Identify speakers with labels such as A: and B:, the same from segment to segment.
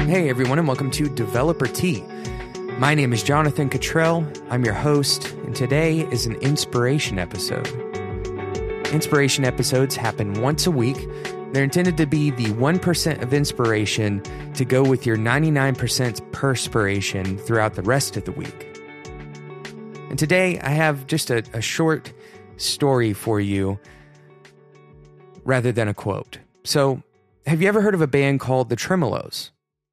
A: Hey everyone, and welcome to Developer Tea. My name is Jonathan Cottrell. I'm your host, and today is an inspiration episode. Inspiration episodes happen once a week. They're intended to be the 1% of inspiration to go with your 99% perspiration throughout the rest of the week. And today I have just a short story for you rather than a quote. So, have you ever heard of a band called the Tremeloes?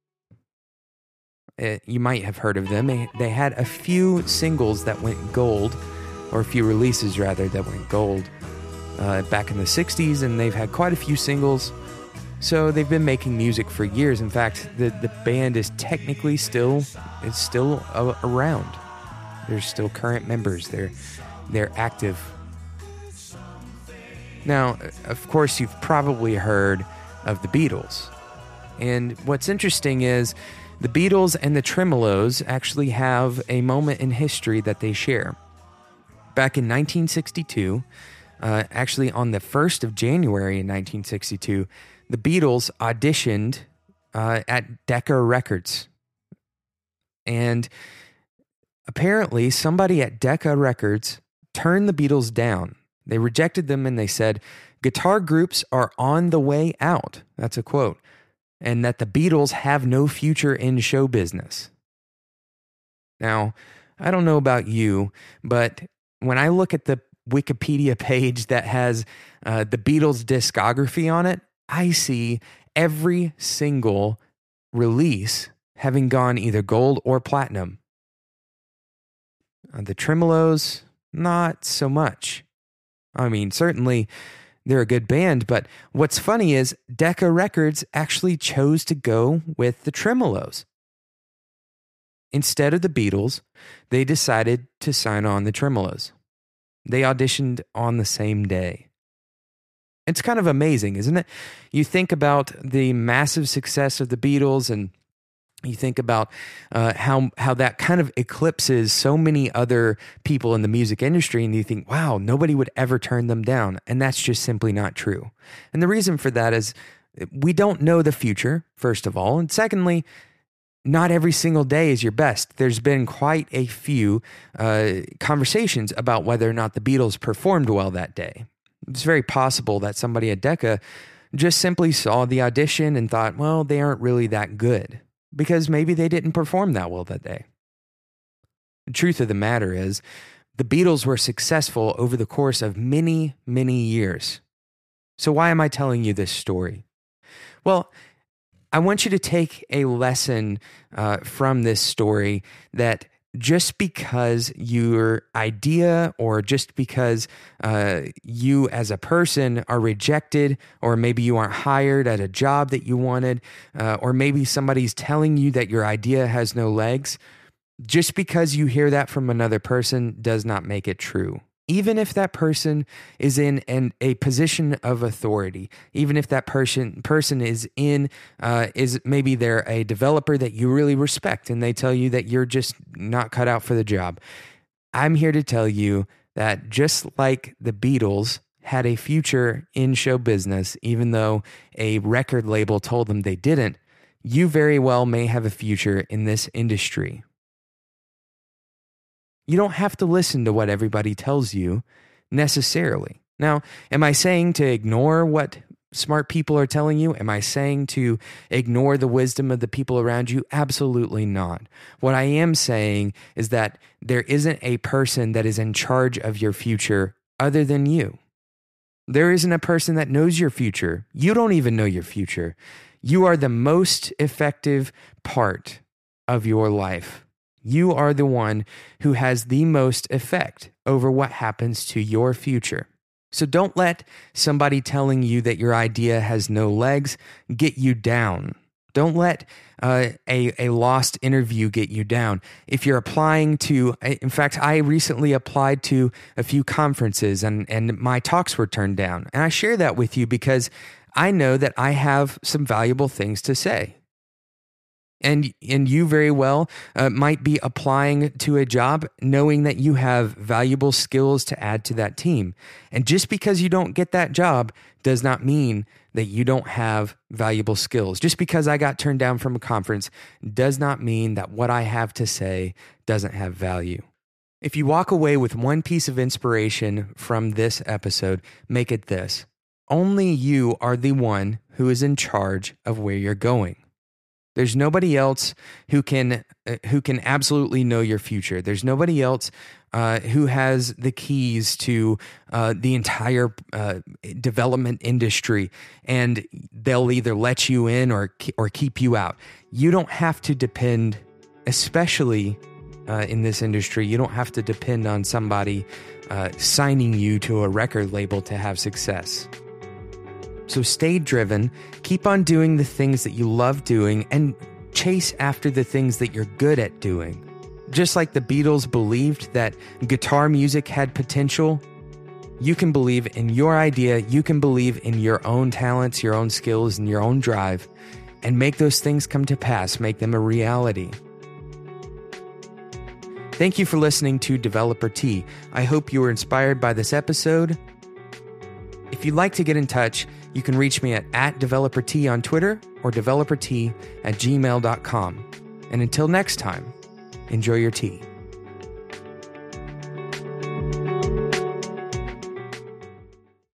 A: You might have heard of them. They had a few singles that went gold, or a few releases rather that went gold back in the 60s, and they've had quite a few singles. So they've been making music for years. In fact, the band is technically still around. There's still current members. They're active. Now, of course, you've probably heard of the Beatles. And what's interesting is the Beatles and the Tremeloes actually have a moment in history that they share. Back in 1962, actually on the 1st of January in 1962, the Beatles auditioned at Decca Records. And apparently somebody at Decca Records turned the Beatles down. They rejected them and they said, "Guitar groups are on the way out." That's a quote. And that the Beatles have no future in show business. Now, I don't know about you, but when I look at the Wikipedia page that has the Beatles discography on it, I see every single release having gone either gold or platinum. The Tremeloes, not so much. I mean, certainly they're a good band, but what's funny is Decca Records actually chose to go with the Tremeloes. Instead of the Beatles, they decided to sign on the Tremeloes. They auditioned on the same day. It's kind of amazing, isn't it? You think about the massive success of the Beatles, and you think about how that kind of eclipses so many other people in the music industry, and you think, wow, nobody would ever turn them down. And that's just simply not true. And the reason for that is we don't know the future, first of all. And secondly, not every single day is your best. There's been quite a few conversations about whether or not the Beatles performed well that day. It's very possible that somebody at Decca just simply saw the audition and thought, well, they aren't really that good, because maybe they didn't perform that well that day. The truth of the matter is, the Beatles were successful over the course of many, many years. So why am I telling you this story? Well, I want you to take a lesson from this story, that just because your idea, or just because you as a person are rejected, or maybe you aren't hired at a job that you wanted, or maybe somebody's telling you that your idea has no legs, just because you hear that from another person does not make it true. Even if that person is in a position of authority, even if that person is maybe they're a developer that you really respect and they tell you that you're just not cut out for the job. I'm here to tell you that just like the Beatles had a future in show business, even though a record label told them they didn't, you very well may have a future in this industry. You don't have to listen to what everybody tells you necessarily. Now, am I saying to ignore what smart people are telling you? Am I saying to ignore the wisdom of the people around you? Absolutely not. What I am saying is that there isn't a person that is in charge of your future other than you. There isn't a person that knows your future. You don't even know your future. You are the most effective part of your life. You are the one who has the most effect over what happens to your future. So don't let somebody telling you that your idea has no legs get you down. Don't let a lost interview get you down. If you're applying to, in fact, I recently applied to a few conferences and my talks were turned down. And I share that with you because I know that I have some valuable things to say. And you very well might be applying to a job knowing that you have valuable skills to add to that team. And just because you don't get that job does not mean that you don't have valuable skills. Just because I got turned down from a conference does not mean that what I have to say doesn't have value. If you walk away with one piece of inspiration from this episode, make it this: only you are the one who is in charge of where you're going. There's nobody else who can absolutely know your future. There's nobody else who has the keys to the entire development industry, and they'll either let you in or keep you out. You don't have to depend, especially in this industry, you don't have to depend on somebody signing you to a record label to have success. So stay driven, keep on doing the things that you love doing, and chase after the things that you're good at doing. Just like the Beatles believed that guitar music had potential, you can believe in your idea, you can believe in your own talents, your own skills, and your own drive, and make those things come to pass, make them a reality. Thank you for listening to Developer Tea. I hope you were inspired by this episode. If you'd like to get in touch, you can reach me at @DeveloperT on Twitter or developerT@gmail.com. And until next time, enjoy your tea.